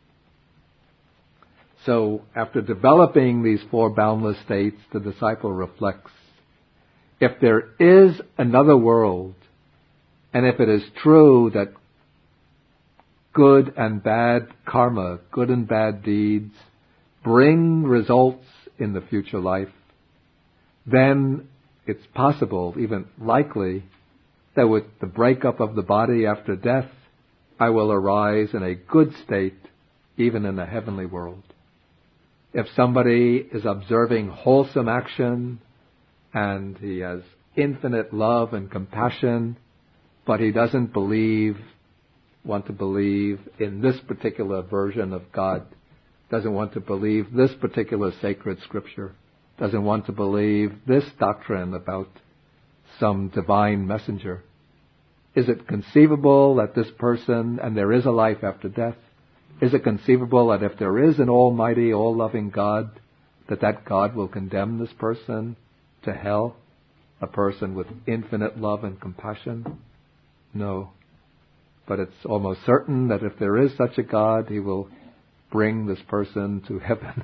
[SPEAKER 1] So, after developing these 4 boundless states, the disciple reflects, if there is another world, and if it is true that good and bad karma, good and bad deeds, bring results in the future life, then it's possible, even likely, that with the breakup of the body after death, I will arise in a good state, even in the heavenly world. If somebody is observing wholesome action, and he has infinite love and compassion, but he doesn't want to believe in this particular version of God, doesn't want to believe this particular sacred scripture, doesn't want to believe this doctrine about some divine messenger? Is it conceivable that this person, and there is a life after death, is it conceivable that if there is an almighty, all-loving God, that God will condemn this person to hell? A person with infinite love and compassion? No. But it's almost certain that if there is such a God, He will bring this person to heaven.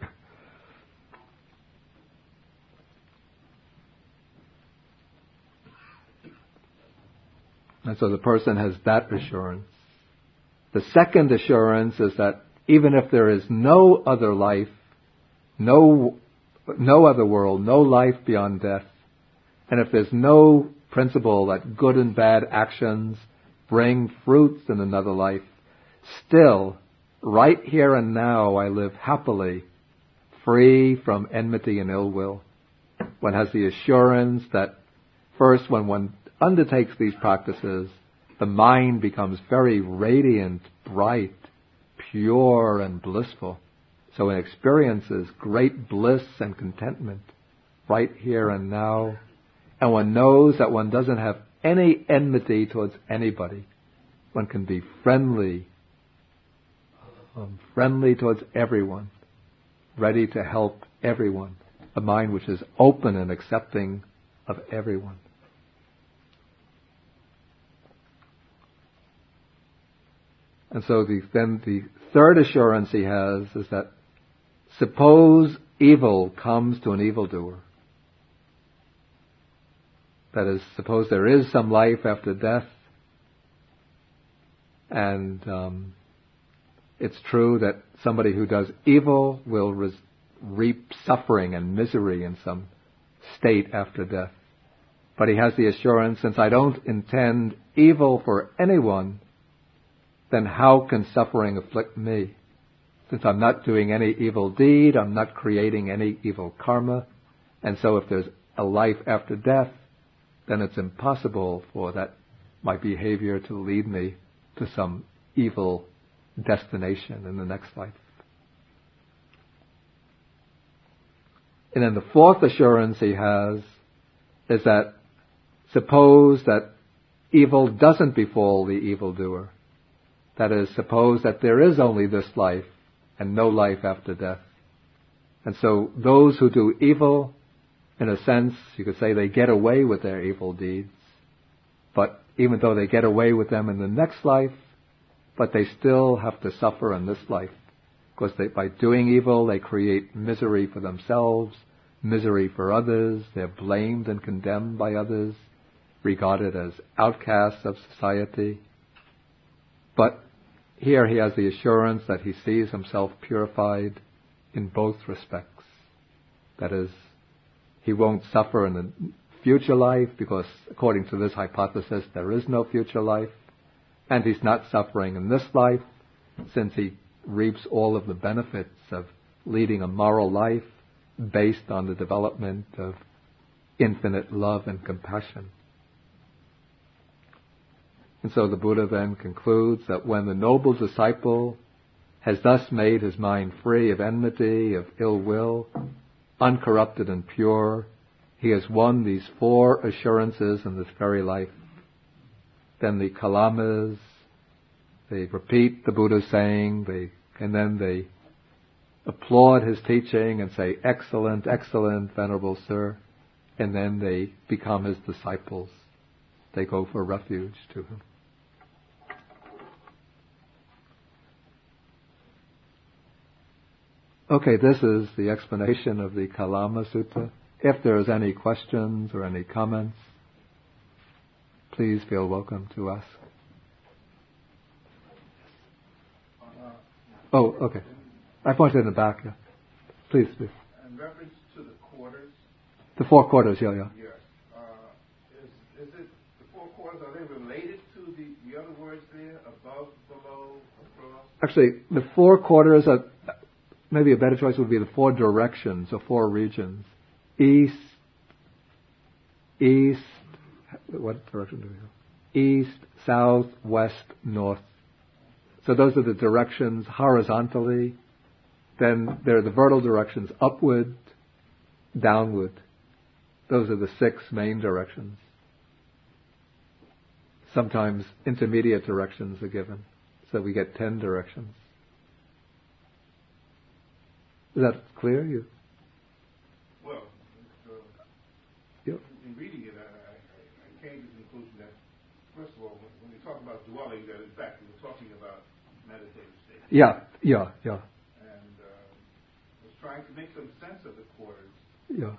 [SPEAKER 1] And so the person has that assurance. The second assurance is that even if there is no other life, no other world, no life beyond death, and if there's no principle that good and bad actions bring fruits in another life, still, right here and now, I live happily, free from enmity and ill will. One has the assurance that first, when one undertakes these practices, the mind becomes very radiant, bright, pure, and blissful. So one experiences great bliss and contentment right here and now. And one knows that one doesn't have any enmity towards anybody. One can be friendly towards everyone, ready to help everyone. A mind which is open and accepting of everyone. And so then the third assurance he has is that suppose evil comes to an evildoer. That is, suppose there is some life after death, and it's true that somebody who does evil will reap suffering and misery in some state after death. But he has the assurance, since I don't intend evil for anyone, then how can suffering afflict me? Since I'm not doing any evil deed, I'm not creating any evil karma, and so if there's a life after death, then it's impossible for that my behavior to lead me to some evil destination in the next life. And then the fourth assurance he has is that suppose that evil doesn't befall the evildoer. That is, suppose that there is only this life and no life after death. And so those who do evil, in a sense, you could say they get away with their evil deeds. But even though they get away with them in the next life, but they still have to suffer in this life. Because by doing evil, they create misery for themselves, misery for others. They're blamed and condemned by others, regarded as outcasts of society. But here he has the assurance that he sees himself purified in both respects. That is, he won't suffer in the future life because, according to this hypothesis, there is no future life. And he's not suffering in this life, since he reaps all of the benefits of leading a moral life based on the development of infinite love and compassion. And so the Buddha then concludes that when the noble disciple has thus made his mind free of enmity, of ill will, uncorrupted and pure, he has won these four assurances in this very life. Then the Kalamas, they repeat the Buddha's saying, and then they applaud his teaching and say, "Excellent, excellent, Venerable Sir," and then they become his disciples. They go for refuge to him. Okay, this is the explanation of the Kalama Sutta. If there is any questions or any comments, please feel welcome to ask. Oh, okay. I pointed in the back. Yeah. Please.
[SPEAKER 2] In reference to the quarters.
[SPEAKER 1] The four quarters, yeah.
[SPEAKER 2] Yes. Is it the four quarters? Are they related to the other words there? Above, below, across.
[SPEAKER 1] Actually, the four quarters are. Maybe a better choice would be the four directions or four regions. East. What direction do we go? East, south, west, north. So those are the directions horizontally Then there are the vertical directions: upward, downward. Those are the 6 main directions. Sometimes intermediate directions are given, so we get 10 directions. Is that clear?
[SPEAKER 2] Well,
[SPEAKER 1] Yep.
[SPEAKER 2] in reading it, I came to the conclusion that, first of all, when we talk about dwelling, that in fact we're talking about meditative state.
[SPEAKER 1] Yeah.
[SPEAKER 2] And was trying to make some sense of the quarters.
[SPEAKER 1] Yeah.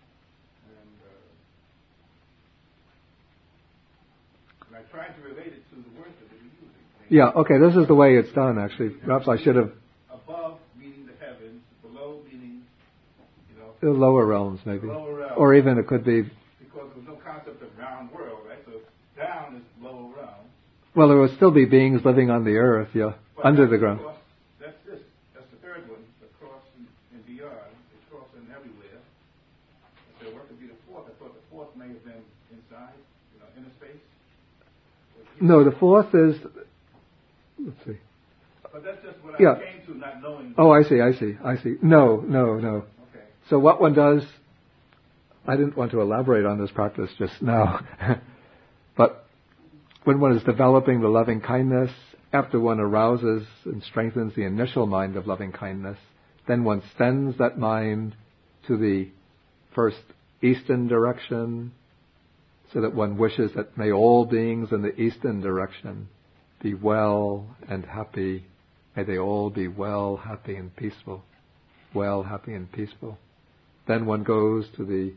[SPEAKER 2] And I tried to relate it to the words that they were using.
[SPEAKER 1] Yeah, okay, this is the way it's done, actually. Perhaps I should have...
[SPEAKER 2] Above, meaning the heavens. Below, meaning,
[SPEAKER 1] the lower realms, maybe.
[SPEAKER 2] Lower realms.
[SPEAKER 1] Or even it could be...
[SPEAKER 2] Because there was no concept of round world, right? So down is lower realm.
[SPEAKER 1] Well, there will still be beings living on the earth,
[SPEAKER 2] But
[SPEAKER 1] under the ground.
[SPEAKER 2] That's this. That's the third one. Across and beyond. Across and everywhere. So what could be the fourth? I thought the fourth may have been inside, inner space.
[SPEAKER 1] No, the fourth is... Let's see.
[SPEAKER 2] But that's just what
[SPEAKER 1] Yeah.
[SPEAKER 2] I came to, not knowing.
[SPEAKER 1] Oh, I see. No.
[SPEAKER 2] Okay.
[SPEAKER 1] So what one does... I didn't want to elaborate on this practice just now. But when one is developing the loving kindness, after one arouses and strengthens the initial mind of loving kindness, then one sends that mind to the first eastern direction, so that one wishes that may all beings in the eastern direction be well and happy. May they all be well, happy and peaceful. Well, happy and peaceful. Then one goes to the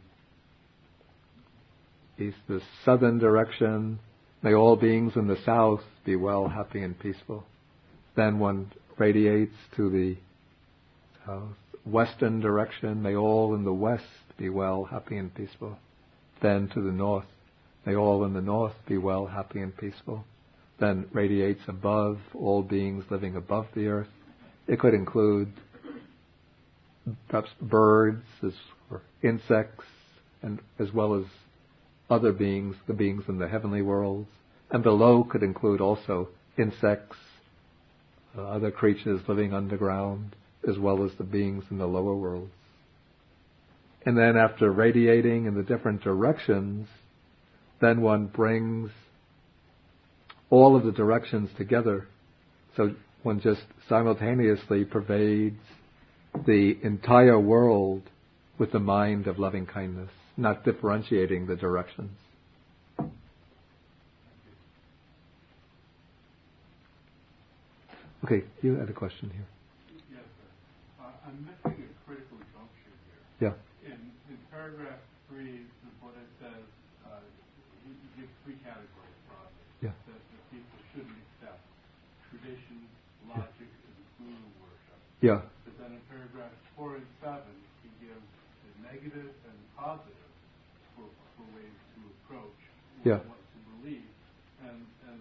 [SPEAKER 1] east, the southern direction. May all beings in the south be well, happy and peaceful. Then one radiates to the western direction. May all in the west be well, happy and peaceful. Then to the north. May all in the north be well, happy and peaceful. Then radiates above, all beings living above the earth. It could include perhaps birds or insects, and as well as other beings, the beings in the heavenly worlds. And below could include also insects, other creatures living underground, as well as the beings in the lower worlds. And then after radiating in the different directions, then one brings all of the directions together. So one just simultaneously pervades the entire world with the mind of loving kindness, not differentiating the directions. Okay, you had a question here.
[SPEAKER 3] Yes, sir. I'm missing a critical junction here.
[SPEAKER 1] Yeah.
[SPEAKER 3] In paragraph 3, what it says, you give 3 categories broadly that people shouldn't accept: tradition, logic, and guru worship.
[SPEAKER 1] Yeah.
[SPEAKER 3] But then in paragraphs 4 and 7, he gives the negative and positive for ways to approach what to believe. And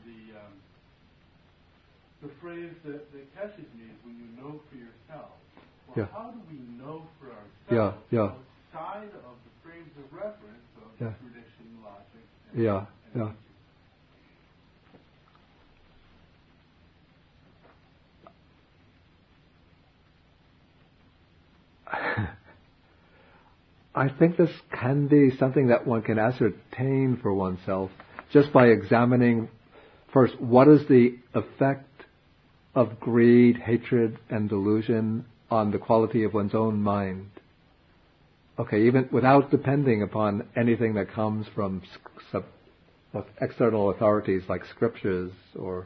[SPEAKER 3] the phrase that catches me is when you know for yourself. Well, how do we know for ourselves outside of the frames of reference of tradition, logic, and nature?
[SPEAKER 1] I think this can be something that one can ascertain for oneself just by examining first what is the effect of greed, hatred, and delusion on the quality of one's own mind. Okay, even without depending upon anything that comes from external authorities like scriptures or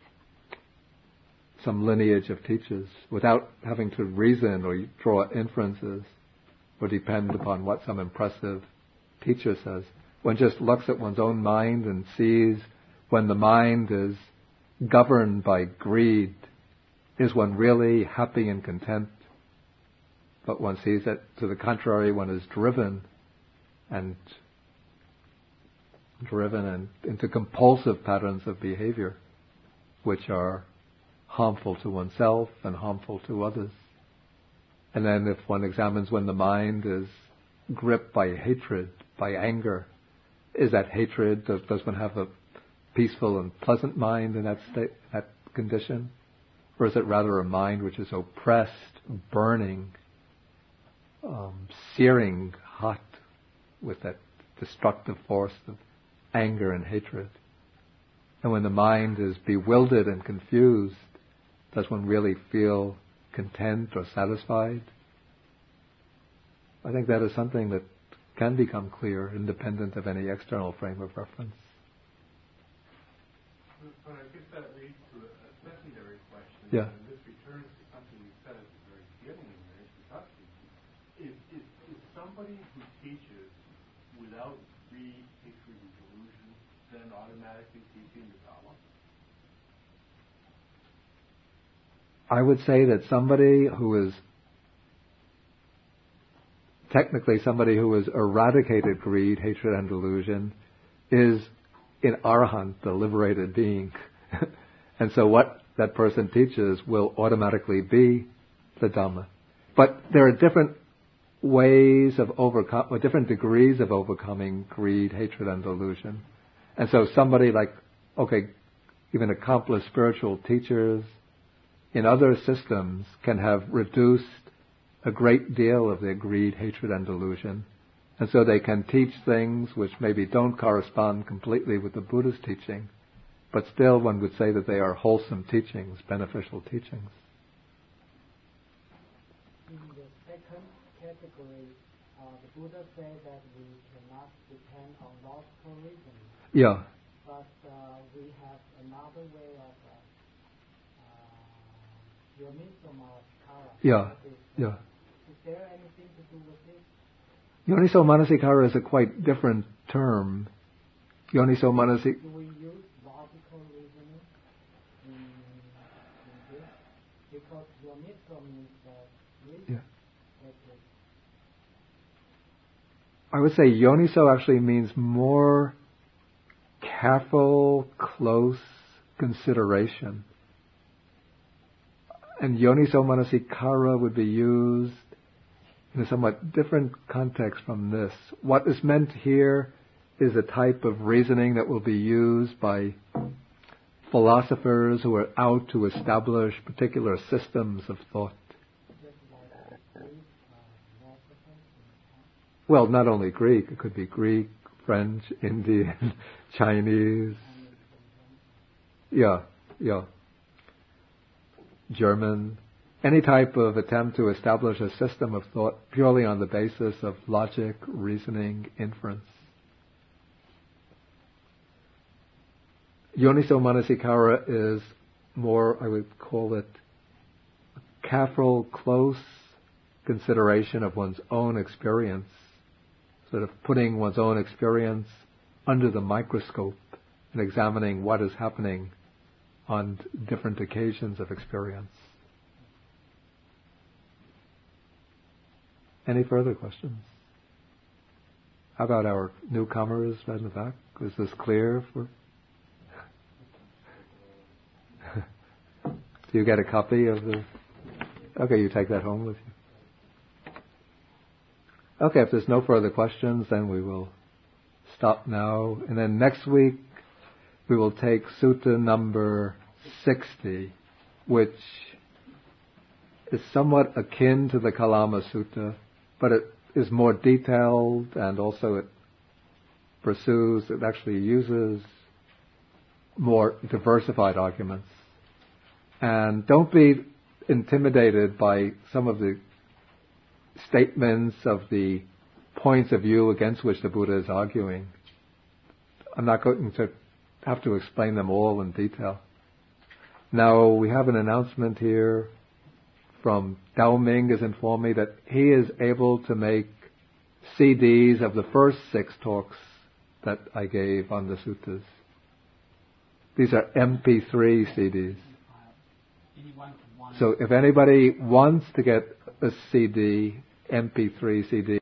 [SPEAKER 1] some lineage of teachers, without having to reason or draw inferences or depend upon what some impressive teacher says. One just looks at one's own mind and sees when the mind is governed by greed, is one really happy and content? But one sees that, to the contrary, one is driven into compulsive patterns of behavior, which are harmful to oneself and harmful to others. And then if one examines when the mind is gripped by hatred, by anger, is that hatred, does one have a peaceful and pleasant mind in that state, that condition? Or is it rather a mind which is oppressed burning, searing hot with that destructive force of anger and hatred. And when the mind is bewildered and confused, does one really feel content or satisfied? I think that is something that can become clear, independent of any external frame of reference.
[SPEAKER 3] But I guess that leads to a secondary question.
[SPEAKER 1] Yeah.
[SPEAKER 3] And this returns to something you said at the very beginning in your introduction. Is somebody who teaches without greed, hatred, and delusion then automatically teaching the Dhamma?
[SPEAKER 1] I would say that somebody who is eradicated greed, hatred, and delusion is an arahant, the liberated being. And so what that person teaches will automatically be the Dhamma. But there are different ways of different degrees of overcoming greed, hatred, and delusion. And so somebody like, even accomplished spiritual teachers in other systems can have reduced a great deal of their greed, hatred, and delusion. And so they can teach things which maybe don't correspond completely with the Buddha's teaching, but still one would say that they are wholesome teachings, beneficial teachings.
[SPEAKER 4] In the second category, the Buddha said that we cannot depend on logical reasoning.
[SPEAKER 1] Yeah.
[SPEAKER 4] But we have another way of Yoniso-manasikara.
[SPEAKER 1] Yeah. Yeah.
[SPEAKER 4] Is there anything to do with this?
[SPEAKER 1] Yoniso-manasikara is a quite different term. Yoniso-manasikara.
[SPEAKER 4] Do we use logical reasoning in this? Because Yoniso means reason.
[SPEAKER 1] Yeah. I would say Yoniso actually means more careful, close consideration. And Yoniso-manasikara would be used in a somewhat different context from this. What is meant here is a type of reasoning that will be used by philosophers who are out to establish particular systems of thought. Well, not only Greek, it could be Greek, French, Indian, Chinese. Yeah. German. Any type of attempt to establish a system of thought purely on the basis of logic, reasoning, inference. Yoniso-manasikara is more, I would call it, careful, close consideration of one's own experience, sort of putting one's own experience under the microscope and examining what is happening on different occasions of experience. Any further questions? How about our newcomers right in the back? Is this clear for? Do you get a copy of the? Okay, you take that home with you. Okay, if there's no further questions, then we will stop now. And then next week, we will take Sutta number 60, which is somewhat akin to the Kalama Sutta, but it is more detailed, and also it actually uses more diversified arguments. And don't be intimidated by some of the statements of the points of view against which the Buddha is arguing. I'm not going to have to explain them all in detail. Now, we have an announcement here from Dao Ming has informed me that he is able to make CDs of the first 6 talks that I gave on the suttas. These are MP3 CDs. So if anybody wants to get a CD, MP3 CD,